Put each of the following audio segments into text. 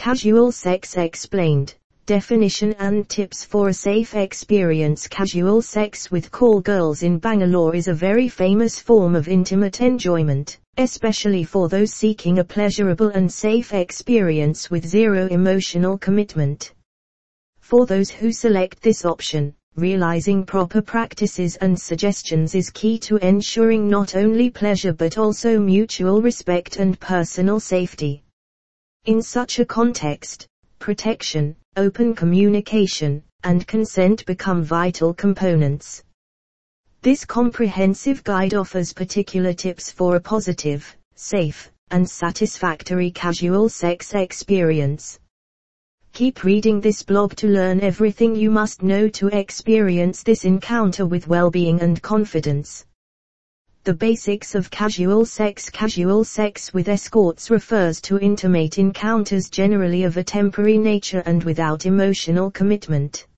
Casual sex explained. Definition and tips for a safe experience. Casual sex with call girls in Bangalore is a very famous form of intimate enjoyment, especially for those seeking a pleasurable and safe experience with zero emotional commitment. For those who select this option, realizing proper practices and suggestions is key to ensuring not only pleasure but also mutual respect and personal safety. In such a context, protection, open communication, and consent become vital components. This comprehensive guide offers particular tips for a positive, safe, and satisfactory casual sex experience. Keep reading this blog to learn everything you must know to experience this encounter with well-being and confidence. The basics of casual sex. Casual sex with escorts refers to intimate encounters generally of a temporary nature and without emotional commitment.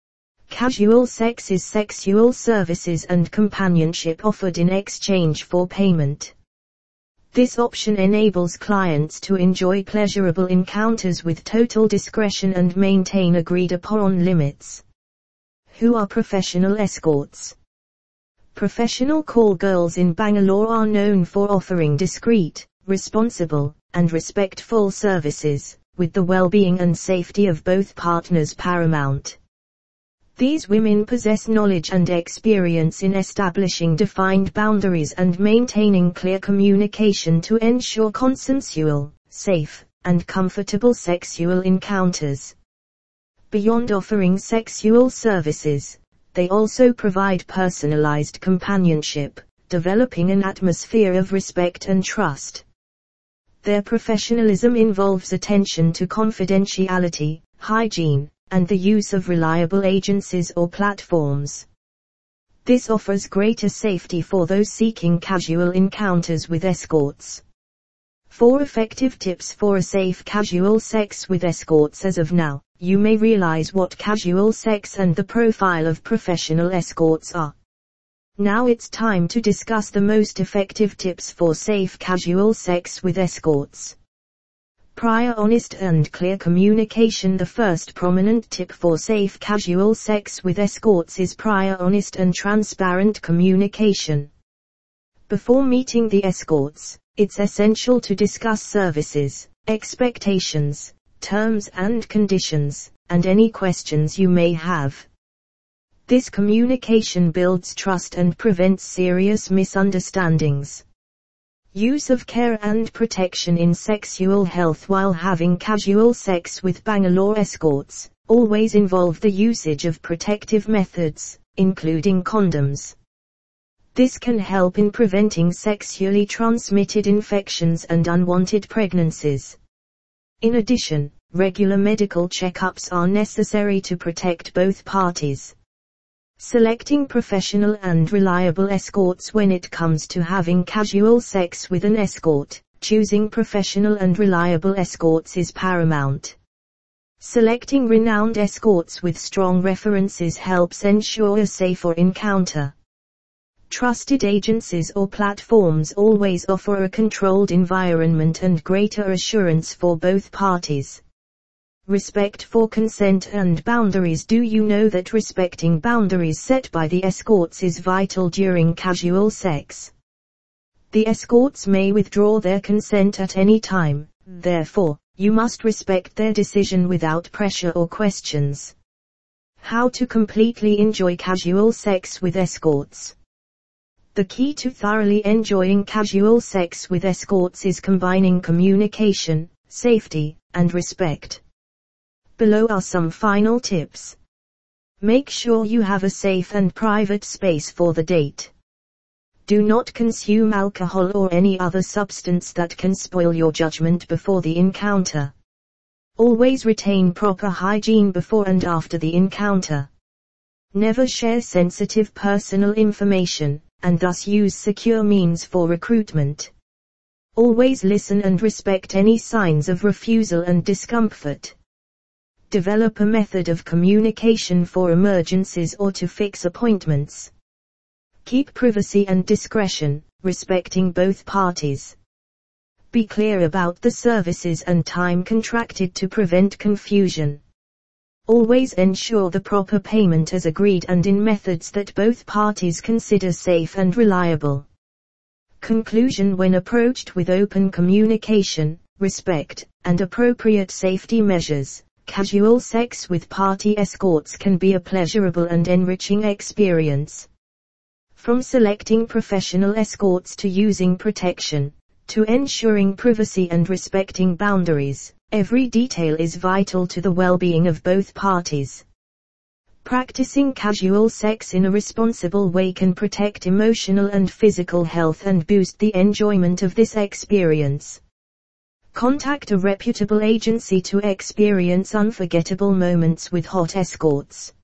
Casual sex is sexual services and companionship offered in exchange for payment. This option enables clients to enjoy pleasurable encounters with total discretion and maintain agreed upon limits. Who are professional escorts? Professional call girls in Bangalore are known for offering discreet, responsible, and respectful services, with the well-being and safety of both partners paramount. These women possess knowledge and experience in establishing defined boundaries and maintaining clear communication to ensure consensual, safe, and comfortable sexual encounters. Beyond offering sexual services, they also provide personalized companionship, developing an atmosphere of respect and trust. Their professionalism involves attention to confidentiality, hygiene, and the use of reliable agencies or platforms. This offers greater safety for those seeking casual encounters with escorts. 4 effective tips for a safe casual sex with escorts. As of now, you may realize what casual sex and the profile of professional escorts are. Now it's time to discuss the most effective tips for safe casual sex with escorts. Prior honest and clear communication. The first prominent tip for safe casual sex with escorts is prior honest and transparent communication. Before meeting the escorts, it's essential to discuss services, expectations, terms and conditions, and any questions you may have. This communication builds trust and prevents serious misunderstandings. Use of care and protection in sexual health. While having casual sex with Bangalore escorts, always involve the usage of protective methods, including condoms. This can help in preventing sexually transmitted infections and unwanted pregnancies. In addition, regular medical checkups are necessary to protect both parties. Selecting professional and reliable escorts. When it comes to having casual sex with an escort, choosing professional and reliable escorts is paramount. Selecting renowned escorts with strong references helps ensure a safer encounter. Trusted agencies or platforms always offer a controlled environment and greater assurance for both parties. Respect for consent and boundaries. Do you know that respecting boundaries set by the escorts is vital during casual sex? The escorts may withdraw their consent at any time, therefore, you must respect their decision without pressure or questions. How to completely enjoy casual sex with escorts. The key to thoroughly enjoying casual sex with escorts is combining communication, safety, and respect. Below are some final tips. Make sure you have a safe and private space for the date. Do not consume alcohol or any other substance that can spoil your judgment before the encounter. Always retain proper hygiene before and after the encounter. Never share sensitive personal information, and thus use secure means for recruitment. Always listen and respect any signs of refusal and discomfort. Develop a method of communication for emergencies or to fix appointments. Keep privacy and discretion, respecting both parties. Be clear about the services and time contracted to prevent confusion. Always ensure the proper payment as agreed and in methods that both parties consider safe and reliable. Conclusion: when approached with open communication, respect, and appropriate safety measures, casual sex with party escorts can be a pleasurable and enriching experience. From selecting professional escorts to using protection, to ensuring privacy and respecting boundaries, every detail is vital to the well-being of both parties. Practicing casual sex in a responsible way can protect emotional and physical health and boost the enjoyment of this experience. Contact a reputable agency to experience unforgettable moments with hot escorts.